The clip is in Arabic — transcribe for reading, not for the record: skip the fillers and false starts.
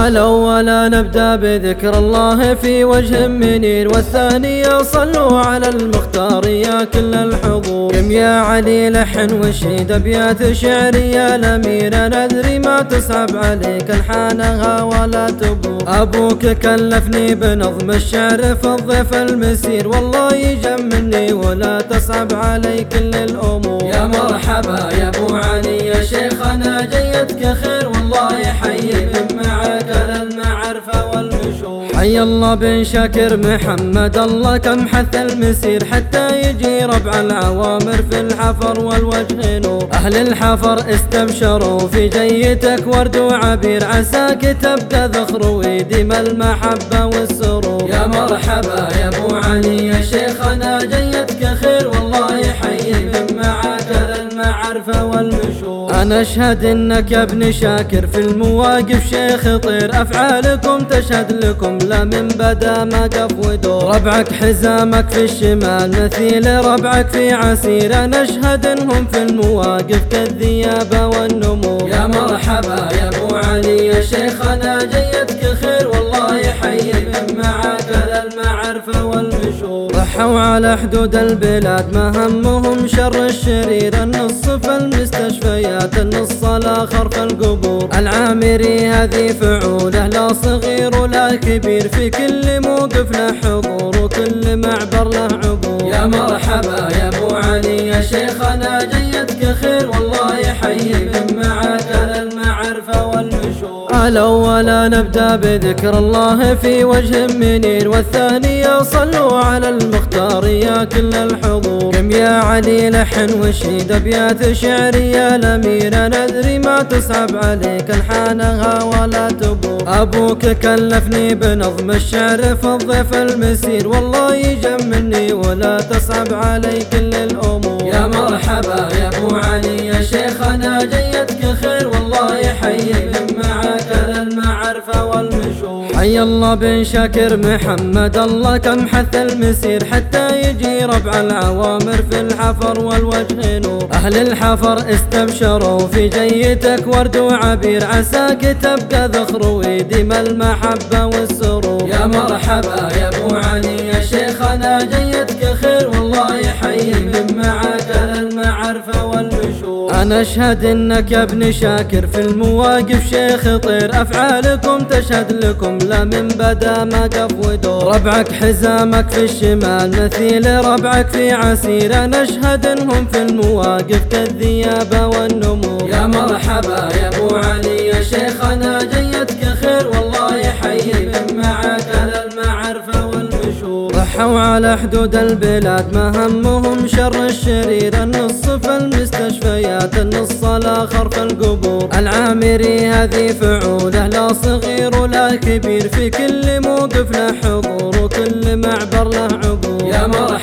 الأول نبدأ بذكر الله في وجه منير، والثانية صلوا على المختار يا كل الحضور. قم يا علي لحن وشيد أبيات شعرية الأميرة، ندري ما تصعب عليك الحانها ولا تبور. أبوك كلفني بنظم الشعر في الضيف المسير، والله يجملني ولا تصعب علي كل الأمور. يا مرحبا يا أبو علي يا شيخنا جيتك خير، والله يحييك معك المعرفة والمشور. حي الله بن شاكر محمد الله كم حث المسير، حتى يجي ربع العوامر في الحفر والوجه نور. أهل الحفر استبشروا في جيتك ورد وعبير، عساك تبقى ذخر ويديم المحبة والسرور. يا مرحبا يا أبو علي يا شيخنا جيتك خير، والله يحييك معك المعرفة والمشور. أنا أشهد إنك يا ابن شاكر في المواقف شيخ طير، أفعالكم تشهد لكم لا من بدا ما قف ودور. ربعك حزامك في الشمال مثيل ربعك في عسير، أنا أشهد إنهم في المواقف كالذيابة والنمور. يا مرحبا يا أبو علي يا شيخنا جيتك خير، والله يحييك معك المعرفة والمشور. ضحوا على حدود البلاد ما همهم شر الشرير، النص في المستشفيات النص الآخر في القبور. العامري هذه فعوله لا صغير ولا كبير، في كل موقف له حضور وكل معبر له عبور. يا مرحبا يا أبو علي يا شيخنا جيتك خير، والله يحييك معك المعرفة والمشور. الأول نبدأ بذكر الله في وجه منير، والثانية صلوا على المختار يا كل الحضور. قم يا علي لحن وشيد أبيات شعرية الأميرة، ندري ما تصعب عليك الحانها ولا تبور. أبوك كلفني بنظم الشعر في الضيف المسير، والله يجملني ولا تصعب علي كل الأمور. يا مرحبا يا أبو علي يا شيخنا جيتك خير، والله يحييك معك المعرفة والمشور. حي الله بن شاكر محمد الله كم حث المسير، حتى يجي ربع العوامر في الحفر والوجه نور. أهل الحفر استبشروا في جيتك ورد وعبير، عساك تبقى ذخر ويديم المحبة والسرور. يا مرحبا يا أبو علي يا شيخنا جيتك خير، والله يحييك معك المعرفة والمشور. أنا أشهد إنك يا ابن شاكر في المواقف شيخ طير، أفعالكم تشهد لكم لا من بدا ما قف ودور. ربعك حزامك في الشمال مثيل ربعك في عسير، أنا أشهد إنهم في المواقف كالذيابة والنمور. يا مرحبا يا أبو علي يا شيخنا جيتك خير، والله يحييك معك المعرفة والمشور. ضحوا على حدود البلاد ما همهم شر الشرير، النص في المستشفيات النص الآخر في القبور. العامري هذه فعوله لا صغير ولا كبير، في كل موقف له حضور وكل معبر له عبور. يا مرحبا